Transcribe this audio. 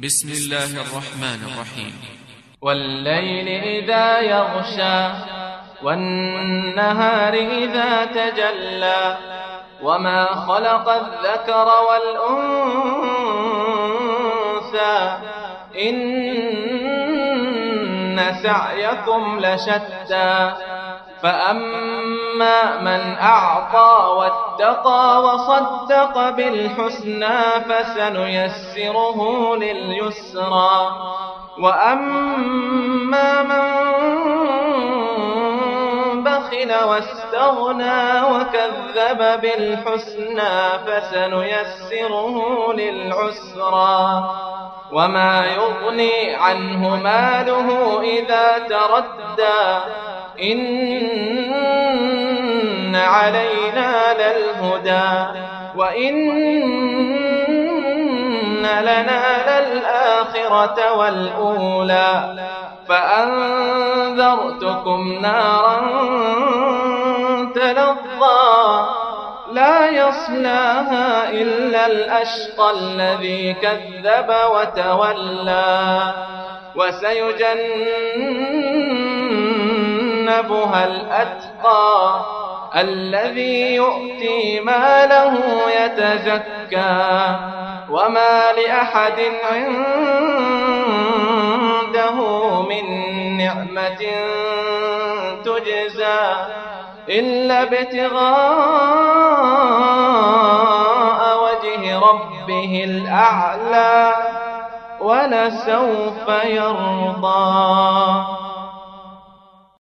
بسم الله الرحمن الرحيم. والليل إذا يغشى والنهار إذا تجلى وما خلق الذكر والأنثى إن سعيكم لشتى فأما من أعطى واتقى وصدق بالحسنى فسنيسره لليسرى وأما من بخل واستغنى وكذب بالحسنى فسنيسره للعسرى وما يغني عنه ماله إذا تردى إن علينا للهدى وإن لنا للآخرة والأولى فأنذرتكم نارا تلظى لا يصلاها إلا الأشقى الذي كذب وتولى وسيجنبها الأتقى الذي يؤتي ماله يتزكى وما لأحد عنده من نعمة تجزى إلا ابتغاء وجه ربه الأعلى ولسوف يرضى.